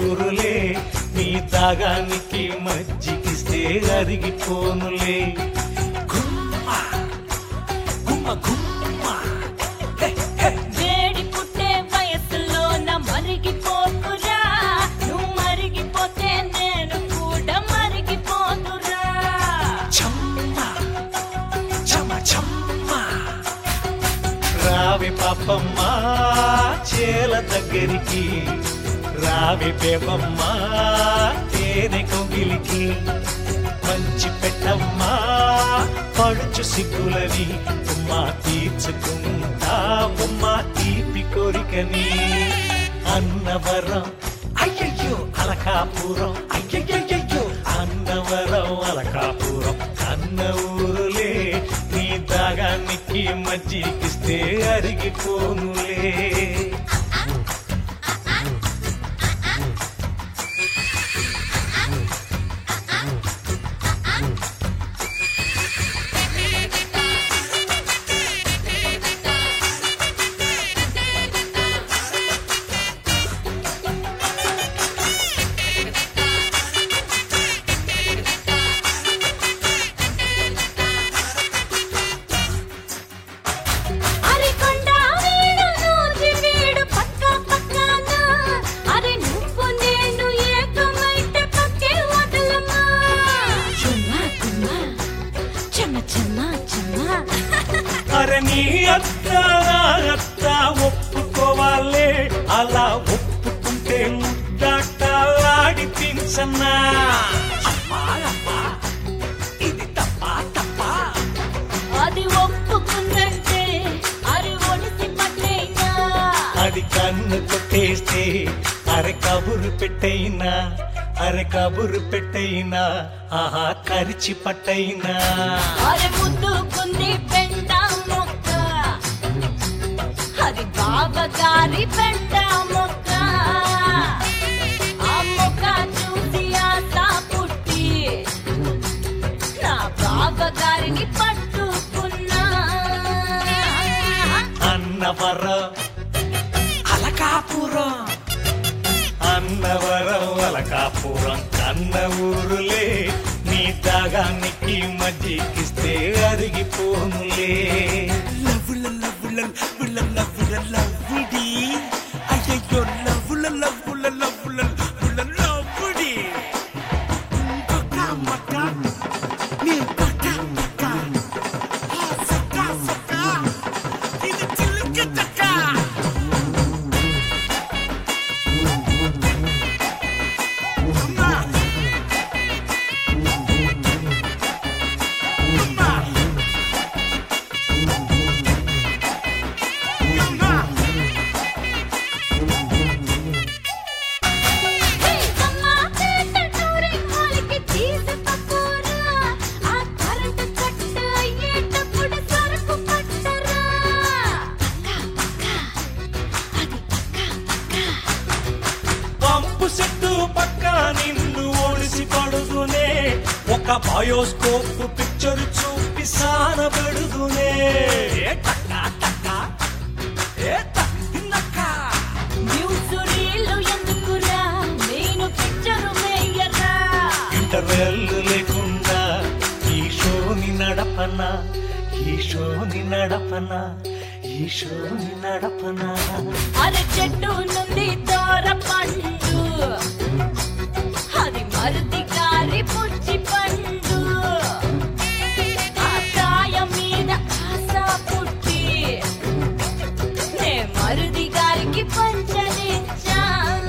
ఊరులే నీ దాగానికి మజ్జిగిస్తే అరిగిపోనులే గుమ్మ గుమ్మ గుమ్మ వేడి పుట్టే వయసులోన మరిగిపోతురా నువ్వు మరిగిపోతే నేను కూడా మరిగిపోతురా చమ్మ చమ చమ్మ రావి పాపమ్మ చేల దగ్గరికి రావి బేబమ్మ తేనె కొంగిలికి మంచి పెట్టమ్మా పడుచు సిగ్గులని ఉమ్మ తీర్చుకుంటా ఉమ్మ తీపి కోరికని అన్నవరం అయ్యయ్యో అలకాపురం అయ్యయ్యో అన్నవరం అలకాపురం అన్న ఊరులే నీ దాగానికి మజ్జిగిస్తే అరిగిపోనులే అరే నీ అత్త అత్త ఒప్పుకోవాలే అలా ఒప్పుకుంటే ముద్దాట ఆడిపించన్నా అమ్మా అమ్మా ఇది తప్పా తప్పా అది ఒప్పుకుందంటే అది ఒడిసి పట్టేనా అది కన్ను కొట్టేస్తే అరే కబురు పెట్టైనా అరే కబురు పెట్టైనా ఆహా కరిచి పట్టైనా అరే ముద్దుకుంది పెంట మొక్క అది బావగారి పెంట మొక్క ఆ మొక్క చూసి ఆశ పుట్టి నా బావగారిని పట్టుకున్నా అన్నవరం అలకాపురం అన్నవరం అలకాపురం కన్న ఊరులే నీ దాగానికి మజ్జిగిస్తే అరిగిపోనులే లవ్వుల లవ్వుల లవ్వుల లవ్వుల లవ్వుడి అయ్యయ్యో లవ్వుల లవ్వుల లవ్వుల లవ్వుల లవ్వుడి పక్క పక్క నీ పక్క పక్క సక్క సక్క ఇది చిల్లుకి చక్క చెట్టు పక్క నిన్ను ఓడిసి పడుదునే ఒక బయోస్కోప్ పిక్చర్ చూపి సానబడుదునే ఇంటర్వెల్ లేకుండా ఈ షోని నడపనా ఈ షోని నడపనా ఈ షోని నడపనా అరే చెట్టు నుండి దూర పండు అది మరుది గారి పుచ్చి పండు ఆ కాయ మీద ఆశ పుట్టి నే మరుది గారికి పంచనిచ్చా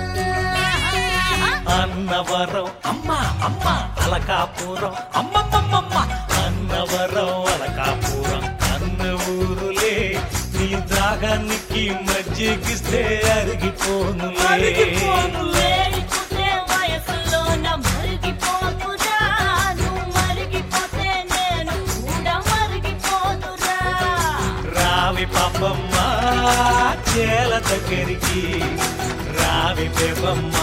అన్నవరం అమ్మ అమ్మ అలకాపురం అమ్మమ్మమ్మ అన్నవరం అలకాపురం అన్న ఊరులే నీ దాగానికి మజ్జిగిస్తే అరిగిపోనులే వేడిపుట్టే వయసులోన మరిగిపోతురా నువ్వు మరిగిపోతే నేను కూడా మరిగిపోతురా రావి పాపమ్మ చేల దగ్గరికి రావి బేబమ్మ